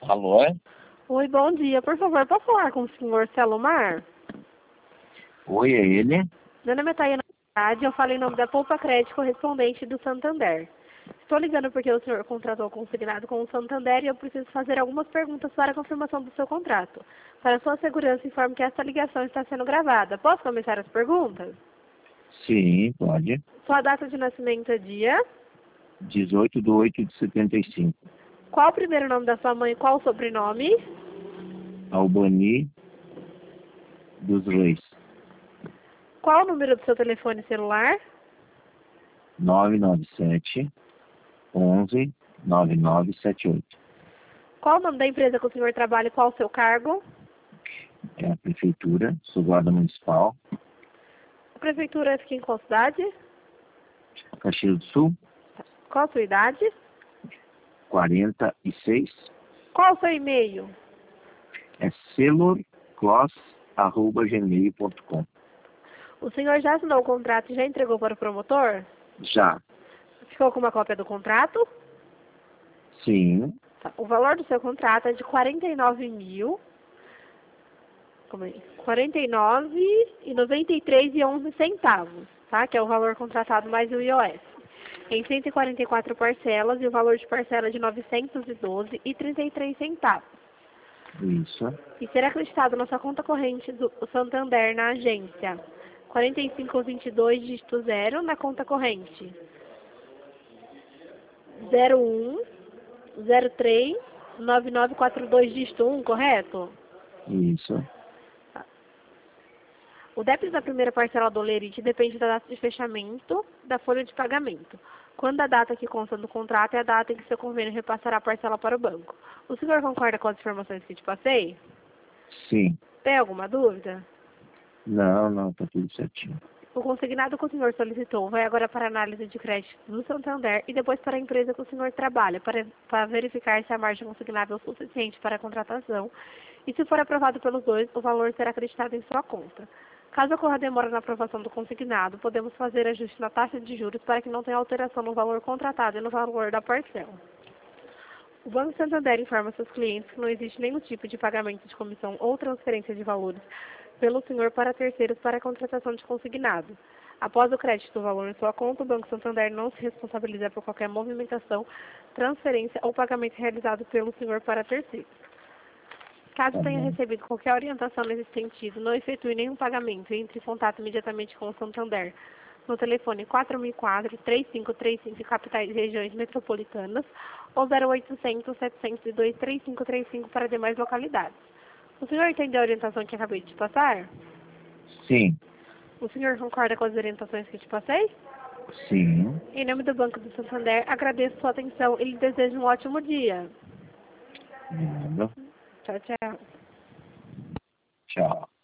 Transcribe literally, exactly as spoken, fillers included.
Alô? Oi, bom dia. Por favor, posso falar com o senhor Celomar? Oi, é ele? Meu nome é Tayana, eu falei em nome da Poupa Crédito correspondente do Santander. Estou ligando porque o senhor contratou consignado com o Santander e eu preciso fazer algumas perguntas para a confirmação do seu contrato. Para sua segurança, informe que esta ligação está sendo gravada. Posso começar as perguntas? Sim, pode. Sua data de nascimento é dia? dezoito de oito de setenta e cinco. Qual o primeiro nome da sua mãe e qual o sobrenome? Albani dos Reis. Qual o número do seu telefone celular? nove nove sete, onze, nove nove sete oito. Qual o nome da empresa que o senhor trabalha e qual o seu cargo? É a prefeitura, sou guarda municipal, A prefeitura fica em qual cidade? Caxias do Sul, Qual a sua idade? quarenta e seis. Qual o seu e-mail? É celorcloss arroba gmail ponto com. O senhor já assinou o contrato e já entregou para o promotor? Já. Ficou com uma cópia do contrato? Sim. Tá. O valor do seu contrato é de quarenta e nove mil. Como é? quarenta e nove reais e noventa e três e onze centavos, tá? Que é o valor contratado mais o I O S. Em cento e quarenta e quatro parcelas e o valor de parcela é de novecentos e doze reais e trinta e três centavos. Isso. E será acreditado na sua conta corrente do Santander na agência quarenta e cinco vinte e dois, dígito zero, na conta corrente zero um zero três nove nove quatro dois, dígito um, correto? Isso. O débito da primeira parcela do Lerite depende da data de fechamento da folha de pagamento. Quando a data que consta do contrato é a data em que seu convênio repassará a parcela para o banco. O senhor concorda com as informações que te passei? Sim. Tem alguma dúvida? Não, não, tá tudo certinho. O consignado que o senhor solicitou vai agora para a análise de crédito do Santander e depois para a empresa que o senhor trabalha, para, para verificar se a margem consignável é suficiente para a contratação. E se for aprovado pelos dois, o valor será acreditado em sua conta. Caso ocorra demora na aprovação do consignado, podemos fazer ajuste na taxa de juros para que não tenha alteração no valor contratado e no valor da parcela. O Banco Santander informa seus clientes que não existe nenhum tipo de pagamento de comissão ou transferência de valores pelo senhor para terceiros para a contratação de consignado. Após o crédito do valor em sua conta, o Banco Santander não se responsabiliza por qualquer movimentação, transferência ou pagamento realizado pelo senhor para terceiros. Caso Tá tenha bom. recebido qualquer orientação nesse sentido, não efetue nenhum pagamento e entre em contato imediatamente com o Santander no telefone quatro mil e quatro, três cinco três cinco capitais e regiões metropolitanas ou zero oitocentos, setecentos e dois, três cinco três cinco para demais localidades. O senhor entendeu a orientação que acabei de te passar? Sim. O senhor concorda com as orientações que te passei? Sim. Em nome do Banco do Santander, agradeço sua atenção e lhe desejo um ótimo dia. Obrigado. Tchau, tchau. Tchau.